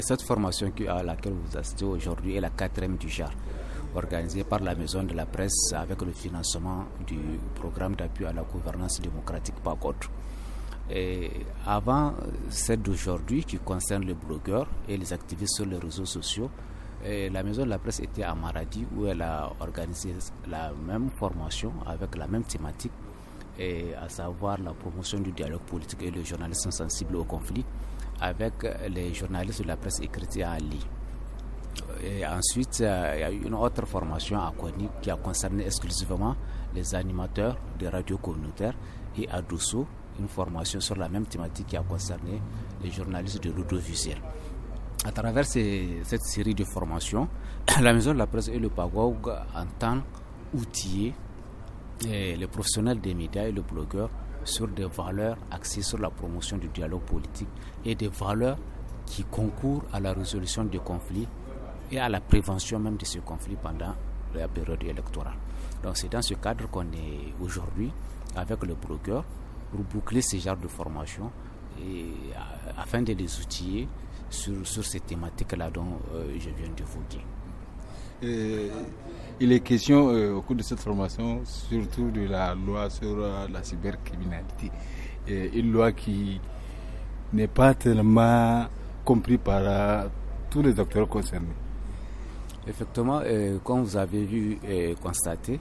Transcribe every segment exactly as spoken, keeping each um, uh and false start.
Cette formation à laquelle vous assistez aujourd'hui est la quatrième du genre, organisée par la Maison de la Presse avec le financement du programme d'appui à la gouvernance démocratique PAGOD. Et avant celle d'aujourd'hui qui concerne les blogueurs et les activistes sur les réseaux sociaux, et la Maison de la Presse était à Maradi où elle a organisé la même formation avec la même thématique, et à savoir la promotion du dialogue politique et le journalisme sensible au conflit avec les journalistes de la presse écrite et en ligne. Et ensuite, il y a eu une autre formation à Kony qui a concerné exclusivement les animateurs des radios communautaires, et à Dosso, une formation sur la même thématique qui a concerné les journalistes de l'audiovisuel. À travers ces, cette série de formations, la Maison de la Presse et le PAGOD entendent outiller et les professionnels des médias et les blogueurs sur des valeurs axées sur la promotion du dialogue politique et des valeurs qui concourent à la résolution des conflits et à la prévention même de ces conflits pendant la période électorale. Donc c'est dans ce cadre qu'on est aujourd'hui avec les blogueurs pour boucler ce genre de formation et afin de les outiller sur, sur ces thématiques-là dont euh, je viens d'évoquer. Et il est question euh, au cours de cette formation surtout de la loi sur euh, la cybercriminalité. Et une loi qui n'est pas tellement comprise par euh, tous les acteurs concernés. Effectivement, euh, comme vous avez vu et constaté,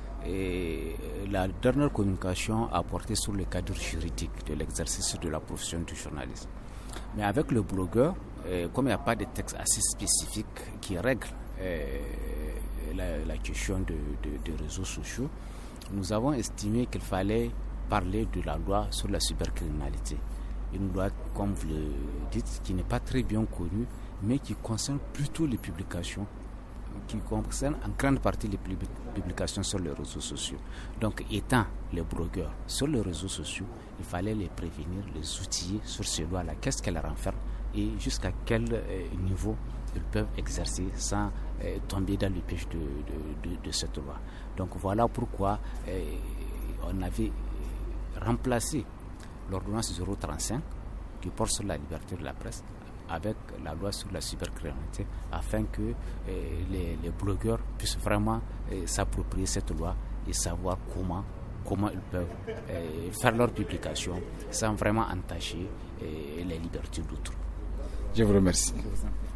et la dernière communication a porté sur le cadre juridique de l'exercice de la profession du journalisme. Mais avec le blogueur, euh, comme il n'y a pas de texte assez spécifique qui règle euh, la, la question de, de, de réseaux sociaux, nous avons estimé qu'il fallait parler de la loi sur la cybercriminalité. Une loi, comme vous le dites, qui n'est pas très bien connue, mais qui concerne plutôt les publications, qui concerne en grande partie les publications sur les réseaux sociaux. Donc, étant les blogueurs sur les réseaux sociaux, il fallait les prévenir, les outiller sur ces lois-là, qu'est-ce qu'elles renferment et jusqu'à quel euh, niveau ils peuvent exercer sans euh, tomber dans le piège de, de, de, de cette loi. Donc, voilà pourquoi euh, on avait remplacé l'ordonnance zéro trente-cinq qui porte sur la liberté de la presse avec la loi sur la cybercriminalité, afin que euh, les, les blogueurs puissent vraiment euh, s'approprier cette loi et savoir comment, comment ils peuvent euh, faire leur publication sans vraiment entacher euh, les libertés d'autrui. Je vous remercie.